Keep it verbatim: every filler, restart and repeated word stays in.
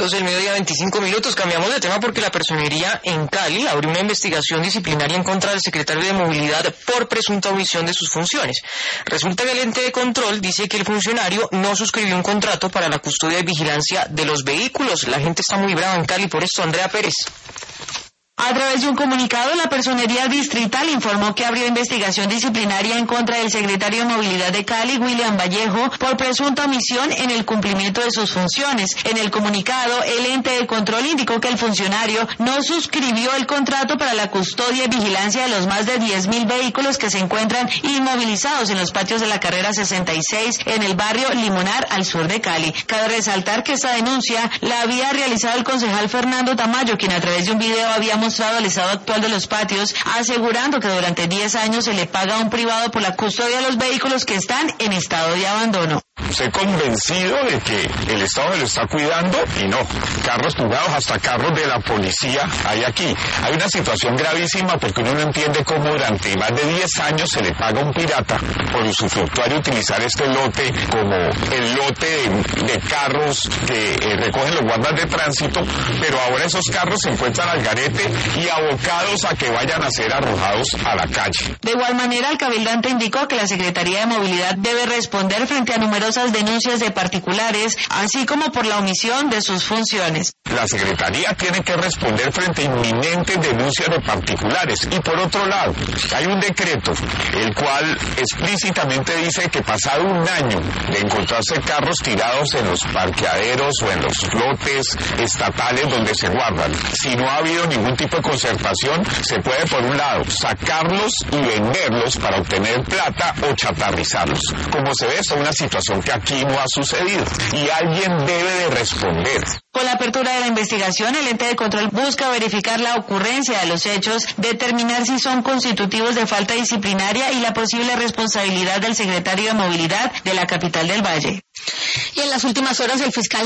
doce del mediodía, veinticinco minutos. Cambiamos de tema porque la Personería en Cali abrió una investigación disciplinaria en contra del secretario de Movilidad por presunta omisión de sus funciones. Resulta que el ente de control dice que el funcionario no suscribió un contrato para la custodia y vigilancia de los vehículos. La gente está muy brava en Cali por esto. Andrea Pérez. A través de un comunicado, la Personería Distrital informó que abrió investigación disciplinaria en contra del secretario de Movilidad de Cali, William Vallejo, por presunta omisión en el cumplimiento de sus funciones. En el comunicado, el ente de control indicó que el funcionario no suscribió el contrato para la custodia y vigilancia de los más de diez mil vehículos que se encuentran inmovilizados en los patios de la carrera sesenta y seis en el barrio Limonar, al sur de Cali. Cabe resaltar que esta denuncia la había realizado el concejal Fernando Tamayo, quien a través de un video había mostrado el estado actual de los patios, asegurando que durante diez años se le paga a un privado por la custodia de los vehículos que están en estado de abandono. Estoy convencido de que el Estado se lo está cuidando y no, carros jugados, hasta carros de la policía hay aquí. Hay una situación gravísima porque uno no entiende cómo durante más de diez años se le paga a un pirata por usufructuario utilizar este lote como el lote de, de carros que eh, recogen los guardas de tránsito, pero ahora esos carros se encuentran al garete y abocados a que vayan a ser arrojados a la calle. De igual manera, el cabildante indicó que la Secretaría de Movilidad debe responder frente a numerosas denuncias de particulares, así como por la omisión de sus funciones. La Secretaría tiene que responder frente a inminentes denuncias de particulares. Y por otro lado, hay un decreto, el cual explícitamente dice que pasado un año de encontrarse carros tirados en los parqueaderos o en los lotes estatales donde se guardan, si no ha habido ningún tipo de conservación, se puede por un lado sacarlos y venderlos para obtener plata o chatarrizarlos. Como se ve, esta es una situación que aquí no ha sucedido y alguien debe de responder. Con la apertura de la investigación, el ente de control busca verificar la ocurrencia de los hechos, determinar si son constitutivos de falta disciplinaria y la posible responsabilidad del secretario de Movilidad de la capital del Valle. Y en las últimas horas el fiscal